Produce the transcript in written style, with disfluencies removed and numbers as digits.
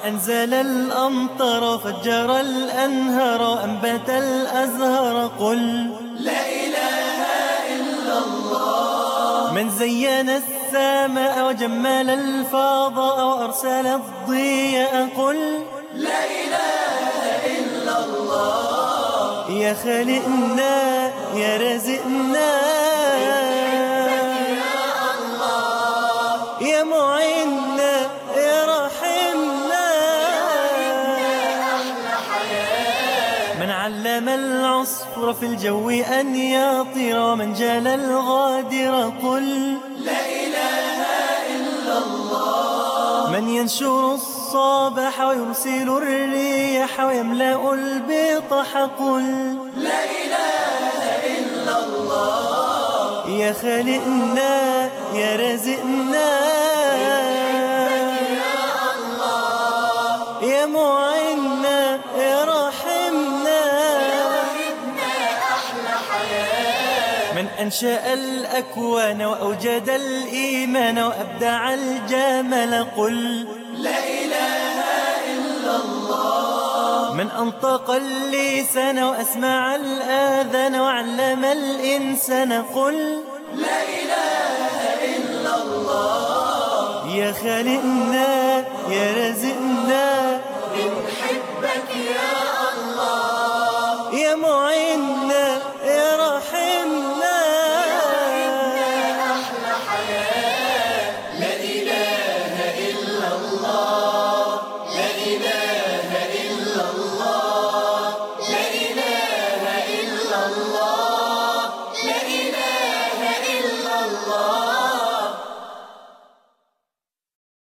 أنزل الأمطار وفجر الأنهار وأنبت الأزهار. قل لا إله إلا الله. من زين السماء وجمل الفضاء وأرسل الضياء. قل لا إله إلا الله. يا خالقنا يا رازقنا يا معيننا يا رحمنا. من علم العصفور في الجو أن يطير ومن جال الغادر. قل لا إله إلا الله. من ينشر الصباح ويرسل الرياح ويملأ البطح. قل لا إله إلا الله. يا خالقنا يا رازقنا يا معيننا يا رحمنا. من أنشأ الأكوان وأوجد الإيمان وأبدع الجمال. قل لا إله إلا الله. من أنطق اللسان وأسمع الآذان وعلم الإنسان. قل لا إله إلا الله. يا خالقنا يا رازقنا